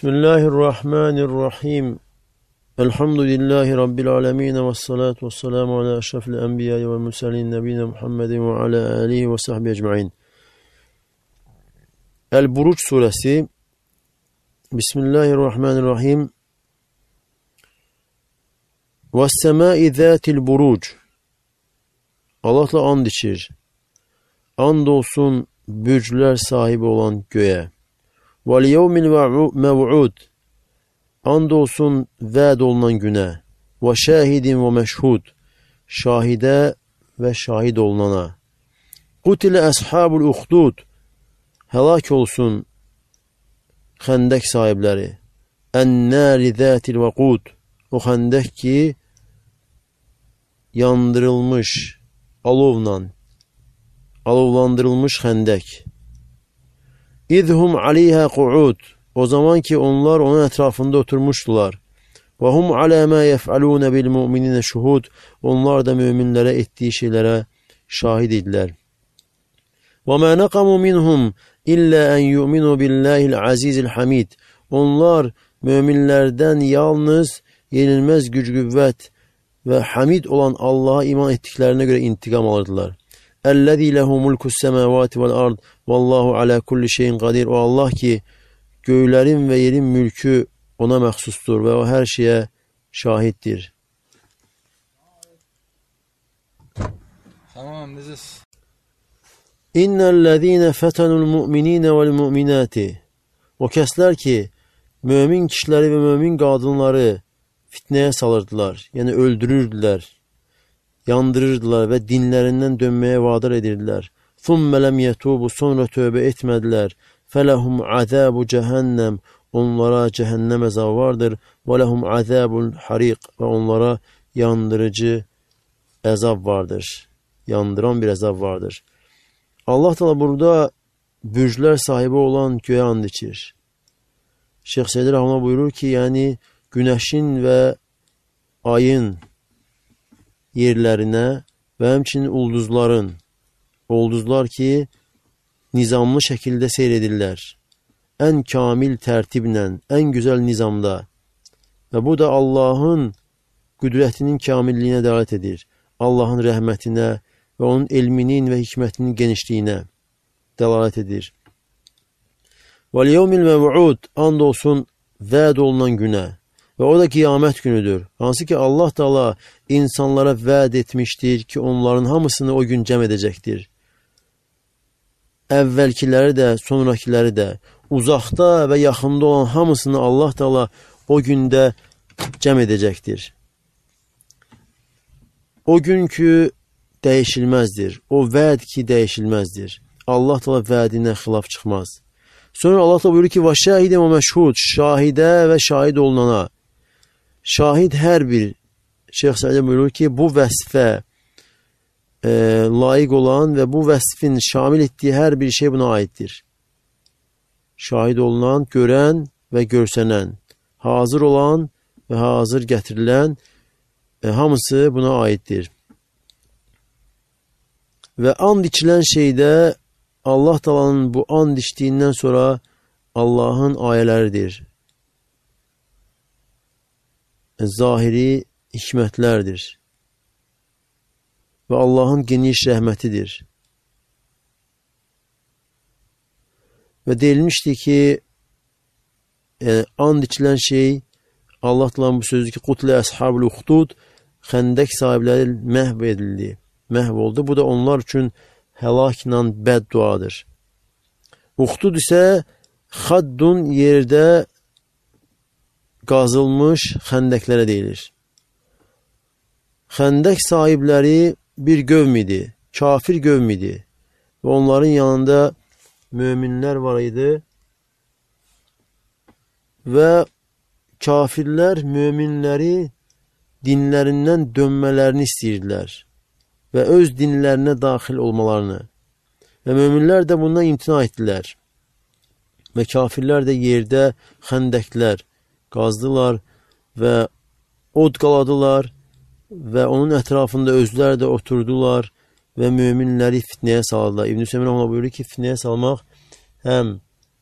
Bismillahirrahmanirrahim. Elhamdülillahi Rabbil alemin ve salatu ve selamu ala eşrafil enbiyayı ve mürselin nebine Muhammedin ve ala alihi ve sahbihi ecma'in. El-Buruc suresi. Bismillahirrahmanirrahim. Ve's-semâi zâtil buruc. Allah'la and içir. And olsun bürcler sahibi olan göğe. وَالْيَوْمِ الْمَوْعُودِ And olsun vəd olunan günə. وَشَاهِدٍ وَمَشْهُودٍ Şahide ve şahid olunana. قُتِلَ أَصْحَابُ الْأُخْدُودِ Həlak olsun xəndək sahibləri. اَنَّارِ ذَاتِ الْوَقُودِ O xəndək ki, yandırılmış, alovlandırılmış xəndək. İzhum aleyha qu'ud O zaman ki onlar onun etrafında oturmuşdular. Ve hum ala ma yef'alun bil mu'minina şuhud Onlar da müminlere ettiği şeylere şahit idiler. Ve ma naqamu minhum illa en yu'minu billahil azizil hamid Onlar müminlerden yalnız yenilmez güç güvvet ve hamid olan Allah'a iman ettiklerine göre intikam alırdılar. اَلَّذ۪ي لَهُ مُلْكُ السَّمَاوَاتِ وَالْاَرْضِ وَاللّٰهُ عَلَى كُلِّ شَيْءٍ قَدِيرٌ O Allah ki göğlerin ve yerin mülkü ona məxsustur ve o her şeye şahittir. Tamam biziz. İnnellezîne fetenul mu'minîne vel mu'minâti O kəslər ki mümin kişiləri və mümin qadınları fitneye salırdılar. Yani öldürürdüler. Yandırırdılar ve dinlerinden dönmeye vadar edirdiler. ثُمَّ لَمْ يَتُوبُ Sonra tövbe etmediler. فَلَهُمْ عَذَابُ cehennem Onlara cehennem azabı vardır. وَلَهُمْ عَذَابُ الْحَرِيقِ Ve onlara yandırıcı azap vardır. Yandıran bir azap vardır. Allah Teala burada bürcler sahibi olan göğe and içir. Şeyh Seydi Rahman buyurur ki yani güneşin ve ayın yerlerine ve həmçinin ulduzlar ki nizamlı şəkildə seyredirlər. Ən kamil tərtiblə, ən gözəl nizamda. Və bu da Allahın qüdrətinin kamilliyinə dəlalət edir. Allahın rəhmətinə və onun elminin və hikmətinin genişliyinə dəlalət edir. وَالْيَوْمِ الْمَوْعُودِ And olsun vəd olunan günə. Ve o da kıyamet günüdür. Hansı ki Allah Teala insanlara vəd etmiştir ki onların hamısını o gün cəm edecektir. Əvvəlkiləri də, sonrakiləri də, uzaqda ve yaxında olan hamısını Allah Teala o gündə cəm edecektir. O günkü dəyişilməzdir. O vəd ki dəyişilməzdir. Allah Teala vədinə xilaf çıxmaz. Sonra Allah Teala buyurur ki: "Və və məşhud" Şahidə ve şahid olunana. Şahid her bir Şeyh Sa'di buyurur ki bu vəsfə layık olan ve bu vəsfin şamil ettiği her bir şey buna aittir. Şahid olunan, gören ve görsənən, hazır olan ve hazır getirilen hamısı buna aittir. Ve and içilen şeyde Allah Teala'nın bu and içtiğinden sonra Allah'ın ayeleridir. Zahiri hikmətlərdir. Ve Allah'ın geniş rəhmətidir. Ve deyilmişdi ki and içilen şey Allah Teala'nın bu sözü ki قُتْلَ أَصْحَابُ الْأُخْدُودِ Xəndək sahibləri məhv edildi. Məhv oldu. Bu da onlar üçün həlakla bədduadır. Uxdud isə xaddun yerdə qazılmış xəndəklərə deyilir. Xəndək sahibləri bir qövm idi, kafir qövm idi və onların yanında möminlər var idi və kafirlər möminləri dinlərindən dönmələrini istəyirdilər və öz dinlərinə daxil olmalarını və möminlər də bundan imtina etdilər və kafirlər də yerdə xəndəklər qazdılar və od qaladılar və onun ətrafında özləri də oturdular və möminləri fitnəyə saldılar. İbn-i Hüseyin Rahman buyurur ki, fitnəyə salmaq həm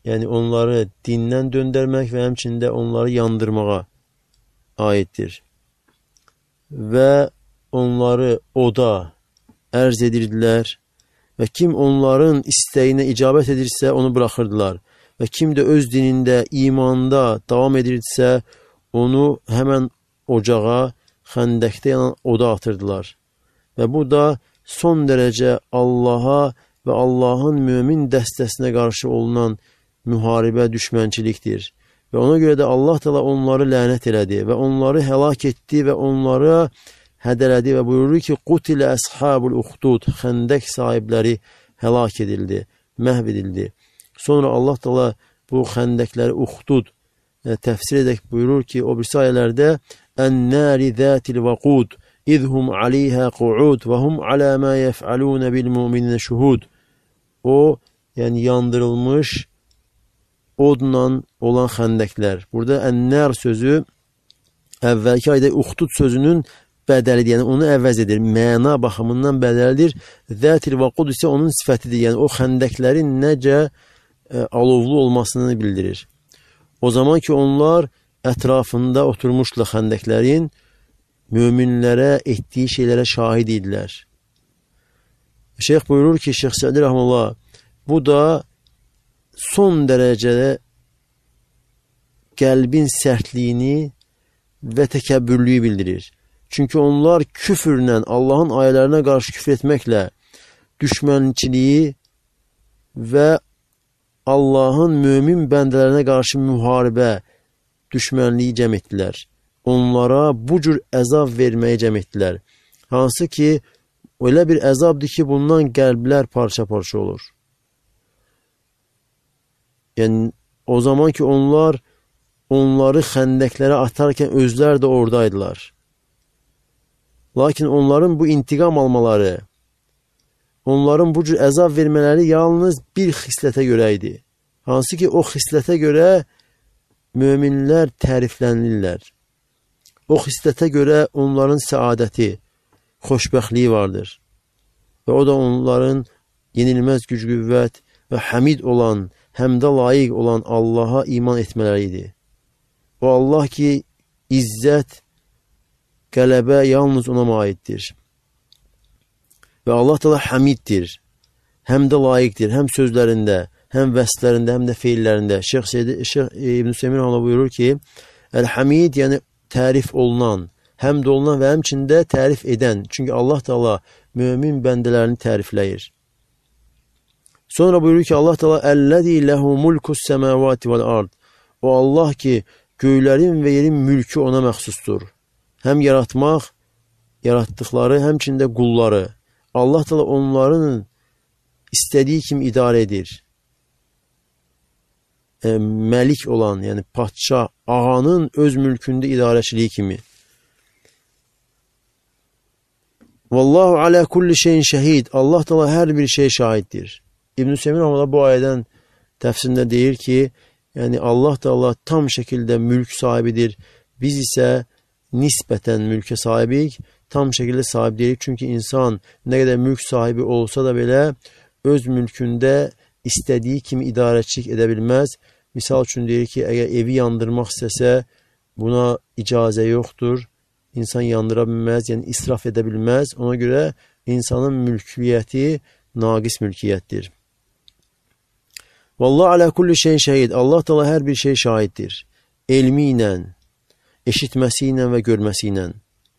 yəni onları dindən döndərmək və həmçində onları yandırmağa aiddir. Və onları oda ərz edirdilər və kim onların istəyinə icabət edirsə onu buraxırdılar və kim də öz dinində, imanda davam edirdisə onu həmən ocağa, xəndəkdə yanan oda atırdılar. Və bu da son dərəcə Allaha və Allahın mömin dəstəsinə qarşı olunan müharibə, düşmənçilikdir. Və ona görə də Allah Teala onları lənət elədi və onları həlak etdi və onlara hədələdi və buyurur ki, qutilə əshabul uxdud, xəndək sahibləri həlak edildi, məhv edildi. Sonra Allah Teala bu xəndəkləri uxdud təfsir edək buyurur ki, o bir ayələrdə ən-nari zətil vaqud İzhum aleyhə qu'ud və hum alə mə yef'alunə bil mu'mininə şuhud. O, yəni yandırılmış odla olan xəndəklər. Burada ən-nər sözü əvvəlki ayda uxtud sözünün bədəlidir. Yəni onu əvəz edir. Məna baxımından bədəlidir. Zətil vaqud isə onun sifətidir. Yəni o xəndəklərin necə alovlu olmasını bildirir. O zaman ki onlar ətrafında oturmuşlar xəndəklərin, möminlərə etdiyi şeylərə şahid idilər. Şeyx buyurur ki, Şeyx Sədi Rəhməllah, bu da son dərəcədə qəlbin sərtliyini və təkəbbürlüyü bildirir. Çünki onlar küfürlə, Allahın ayələrinə qarşı küfür etməklə düşmənçiliyi və Allahın mömin bəndələrinə qarşı müharibə, düşmənliyi cəm etdilər. Onlara bu cür əzab verməyi cəm etdilər. Hansı ki, öyle bir əzabdır ki, bundan qəlblər parça-parça olur. Yəni, o zaman ki, onları xəndəklərə atarkən özlər də oradaydılar. Lakin onların bu intiqam almaları, onların bu cür əzab vermələri yalnız bir xislətə görə idi. Hansı ki, o xislətə görə möminlər təriflənirlər. O xislətə görə onların səadəti, xoşbəxtliyi vardır. Və o da onların yenilməz güc-qüvvət və həmid olan, həmdə layiq olan Allaha iman etmələri idi. O Allah ki, izzət, qələbə yalnız ona aiddir. Və Allah da həmiddir, həmdə layiqdir, həm sözlərində, həm vəsflərində, həm də feillərində. Şeyx İbn Semir buyurur ki, Əl-Həmid, yəni tərif olunan, həmd olunan və həmçində tərif edən. Çünki Allah Teala mömin bəndələrini tərifləyir. Sonra buyurur ki, Allah Teala Əlləzi ləhu mulkus səməvati vəl-ard. O Allah ki, göylərin və yerin mülkü ona məxsusdur. Həm yaratmaq, yaratdıqları, həmçində qulları. Allah Teala onların istədiyi kimi idarə edir. Məlik olan, yəni padşah, ağanın öz mülkündə idarəçiliyi kimi. Vallahu alə kulli şeyin şəhid. Allah Teala hər bir şey şahiddir. İbn-i Semir bu ayədən təfsirində deyir ki, yəni Allah Teala tam şəkildə mülk sahibidir. Biz isə nisbətən mülkə sahibik, tam şəkildə sahib deyirik. Çünki insan nə qədər mülk sahibi olsa da belə öz mülkündə istədiyi kimi idarəçilik edə bilməz. Misal üçün deyir ki, əgər evi yandırmaq istəsə, buna icazə yoxdur. İnsan yandıra bilməz, yəni israf edə bilməz. Ona görə insanın mülkiyyəti naqis mülkiyyətdir. Vallahu alə kulli şeyin şəhid. Allah Teala hər bir şey şahiddir. Elmi ilə, eşitməsi ilə və görməsi ilə.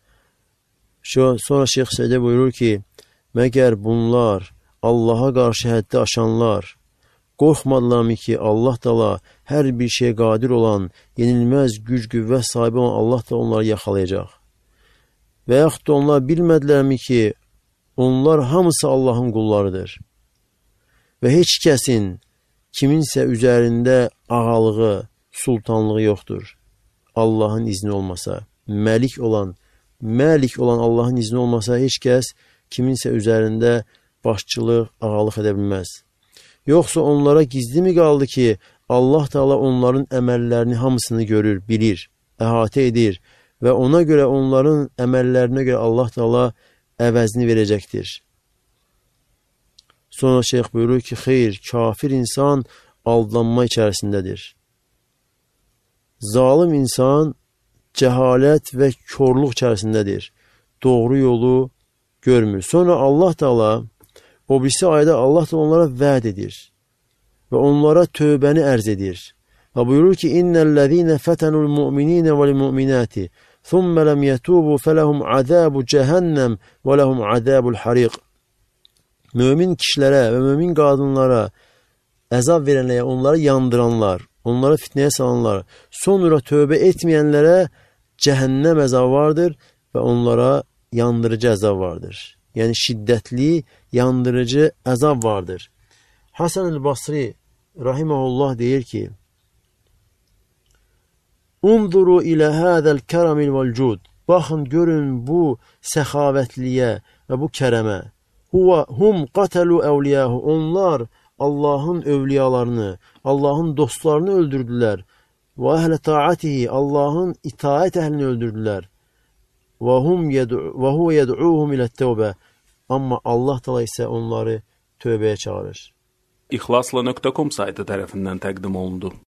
Sonra Şeyx Sədə buyurur ki, məgər bunlar Allaha qarşı həddi aşanlar qorxmadılarmı ki, Allah Teala hər bir şeyə qadir olan, yenilməz güc, qüvvət sahibi olan Allah da onları yaxalayacaq. Və yaxud da onlar bilmədilərmi ki, onlar hamısı Allahın qullarıdır. Və heç kəsin kiminsə üzərində ağalığı, sultanlığı yoxdur. Allahın izni olmasa, məlik olan Allahın izni olmasa heç kəs kiminsə üzərində başçılıq, ağalıq edə bilməz. Yoxsa onlara gizli mi qaldı ki, Allah Teala onların əməllərini hamısını görür, bilir, əhatə edir və ona görə onların əməllərinə görə Allah Teala əvəzini verəcəkdir. Sonra şeyx buyurur ki, xeyr, kafir insan aldanma içərisindədir. Zalim insan cəhalət və körlük içərisindədir. Doğru yolu görmür. Sonra Allah Teala o birisi ayda Allah da onlara vəd edir və onlara tövbəni ərz edir. Və buyurur ki, İnnellezîne fetenul mu'minîne vel mu'minâti thumma lem yetûbu felehum azâbu cehennəm və lehum azâbul hariq. Mömin kişilərə və mömin qadınlara əzab verənlərə, onları yandıranlar, onları fitnəyə salanlar, sonra tövbə etməyənlərə cəhənnəm əzabı vardır və onlara yandırıcı əzab vardır. Yəni şiddətli, yandırıcı əzab vardır. Hasan el-Basri rahimehullah deyir ki, Unzuru ilə hədəl kərəmil vəl-cud. Baxın, görün bu səxavətliyə və bu kərəmə. Hum qatəlu əvliyahu. Onlar Allahın övliyalarını, Allahın dostlarını öldürdülər. Və əhlə taatihi. Allahın itaət əhlini öldürdülər. Və huve yed'uhum ilə tövbə. Amma Allah Teala isə onları tövbəyə çağırır. İxlasla.com saytı tərəfindən təqdim olundu.